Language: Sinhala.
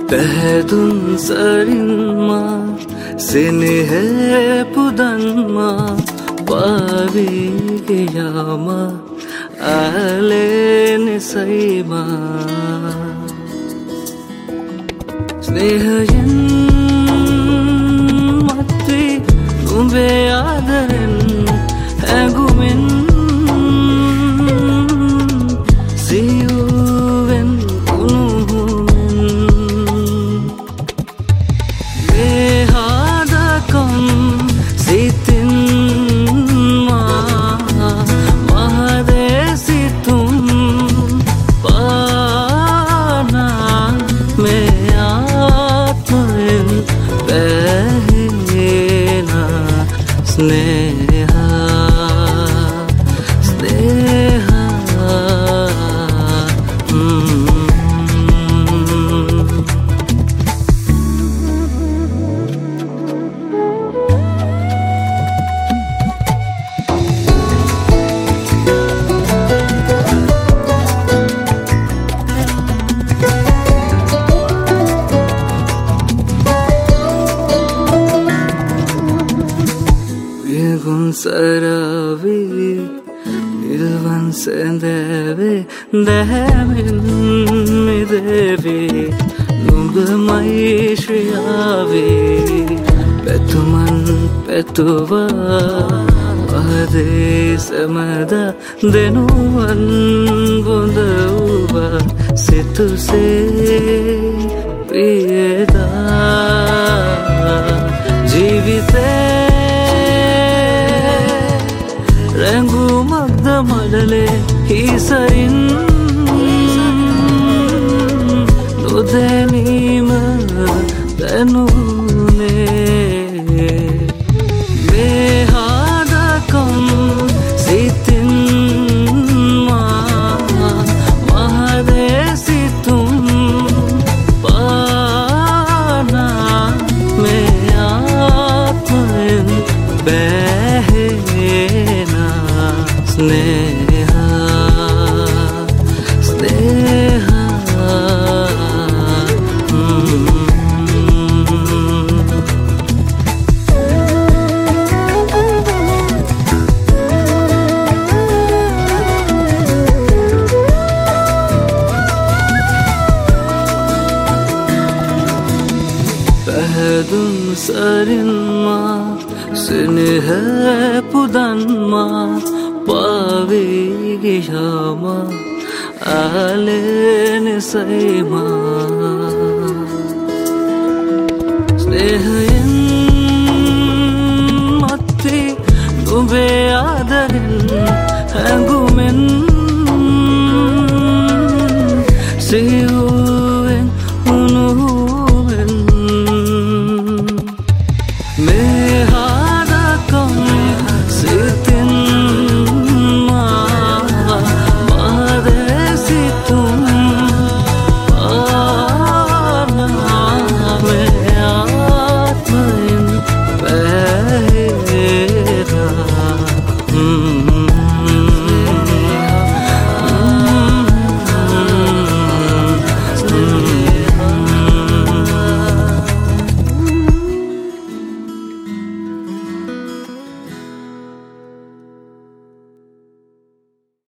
පැහැදුම් සරින්මා සෙනෙහැ පුදන්මා පාවී යාම ආලෙනෙසයිමා ස්නේහයෙන් මත්වී නුඹේ ආදරෙන් හැඟුමෙන් සියුවෙන් උණුහුමෙන් මේහාදකම් සිතින් මා මහදේ සිතුම් පානා මේ ආත්මයෙන් පැහෙන ස්නේහා සරවී නිල්වන් සැඳවේ දැහැමින් මිදවේ නුඹමයි ශ්‍රියාවේ පැතුමන් පැතුවා පහදේ සැමද දෙනුවන් බොඳ වූවා සිතුසේ ප්‍රියදා ජීවිතේ රැඟුමක්ද මඩලේ හිසරින් නොදැනීම දැනුනේ මේහාදකම් සිතින් මා මහදේ සිතුම් පානා මේ ආත්මයෙන් බැහෙන ස්නේහා ස්නේහා පැහැදුම් සරින්මා සෙනෙහැ පුදන්මා පාවී යාම ආලෙනෙසයිමා ස්නේහයෙන් මත්වී නුඹේ ආදරෙන් හැඟුමෙන් සියුවෙන්